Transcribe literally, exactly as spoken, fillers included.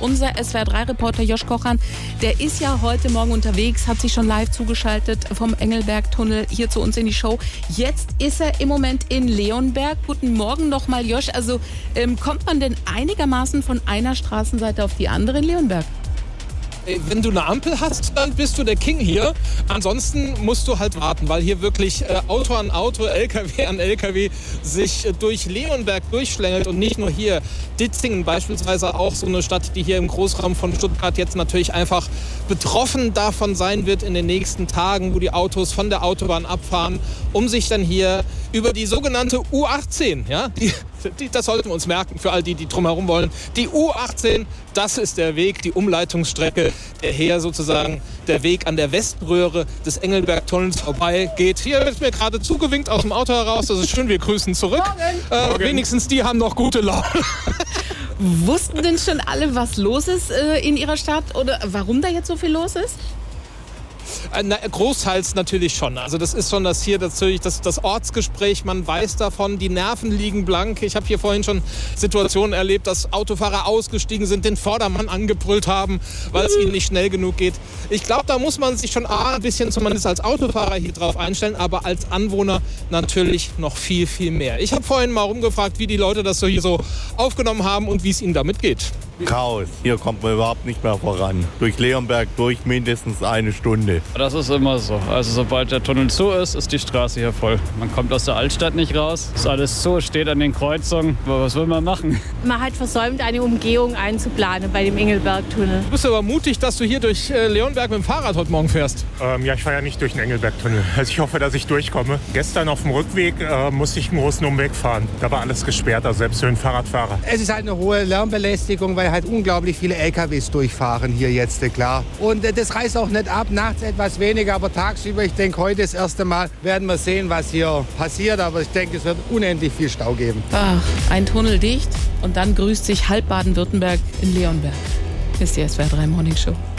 unser S W R drei Reporter Josch Kochan, der ist ja heute Morgen unterwegs, hat sich schon live zugeschaltet vom Engelberg-Tunnel hier zu uns in die Show. Jetzt ist er im Moment in Leonberg. Guten Morgen nochmal, Josch. Also ähm, kommt man denn einigermaßen von einer Straßenseite auf die andere in Leonberg? Wenn du eine Ampel hast, dann bist du der King hier. Ansonsten musst du halt warten, weil hier wirklich äh, Auto an Auto, L K W an L K W sich äh, durch Leonberg durchschlängelt. Und nicht nur hier. Ditzingen beispielsweise auch so eine Stadt, die hier im Großraum von Stuttgart jetzt natürlich einfach betroffen davon sein wird in den nächsten Tagen, wo die Autos von der Autobahn abfahren, um sich dann hier über die sogenannte U achtzehn, ja, die, die, das sollten wir uns merken für all die, die drumherum wollen. Die U achtzehn, das ist der Weg, die Umleitungsstrecke, der hier sozusagen der Weg an der Weströhre des Engelberg-Tunnels vorbei geht. Hier wird mir gerade zugewinkt aus dem Auto heraus. Das ist schön, wir grüßen zurück. Äh, wenigstens die haben noch gute Laune. Wussten denn schon alle, was los ist äh, in ihrer Stadt oder warum da jetzt so viel los ist? Na, großteils natürlich schon. Also das ist schon das hier natürlich das, das Ortsgespräch. Man weiß davon, die Nerven liegen blank. Ich habe hier vorhin schon Situationen erlebt, dass Autofahrer ausgestiegen sind, den Vordermann angebrüllt haben, weil es ihnen nicht schnell genug geht. Ich glaube, da muss man sich schon A, ein bisschen zumindest als Autofahrer hier drauf einstellen, aber als Anwohner natürlich noch viel, viel mehr. Ich habe vorhin mal rumgefragt, wie die Leute das so hier so aufgenommen haben und wie es ihnen damit geht. Chaos. Hier kommt man überhaupt nicht mehr voran. Durch Leonberg durch mindestens eine Stunde. Das ist immer so. Also sobald der Tunnel zu ist, ist die Straße hier voll. Man kommt aus der Altstadt nicht raus. Ist alles zu, steht an den Kreuzungen. Was will man machen? Man hat versäumt, eine Umgehung einzuplanen bei dem Engelberg-Tunnel. Du bist aber mutig, dass du hier durch äh, Leonberg mit dem Fahrrad heute Morgen fährst. Ähm, ja, ich fahre ja nicht durch den Engelberg-Tunnel. Also ich hoffe, dass ich durchkomme. Gestern auf dem Rückweg äh, musste ich einen großen Umweg fahren. Da war alles gesperrt, also selbst für den Fahrradfahrer. Es ist halt eine hohe Lärmbelästigung, weil halt unglaublich viele L K Ws durchfahren hier jetzt, klar. Und äh, das reißt auch nicht ab, nachts etwas weniger, aber tagsüber, ich denke, heute das erste Mal werden wir sehen, was hier passiert. Aber ich denke, es wird unendlich viel Stau geben. Ach, ein Tunnel dicht und dann grüßt sich halb Baden-Württemberg in Leonberg. Ist die S W R drei Morning Show.